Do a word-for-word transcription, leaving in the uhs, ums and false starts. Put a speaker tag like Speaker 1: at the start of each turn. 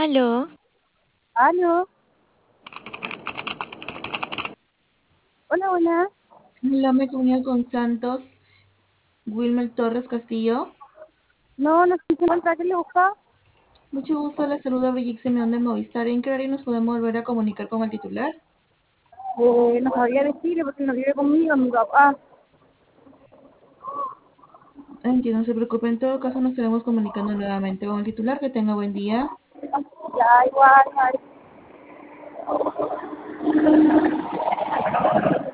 Speaker 1: Aló,
Speaker 2: Aló, hola, hola.
Speaker 1: hola, me comunico con Santos, Wilmer Torres Castillo.
Speaker 2: No, no sé si se encuentra, ¿qué le busca?
Speaker 1: Mucho gusto, le saluda Brigitte Simeón de Movistar. ¿En qué horario nos podemos volver a comunicar con el titular?
Speaker 2: Eh, no sabría decirle porque no vive conmigo, mi papá.
Speaker 1: Entiendo, no se preocupe. En todo caso, nos estaremos comunicando nuevamente con el titular. Que tenga buen día.
Speaker 2: Ya, igual, igual.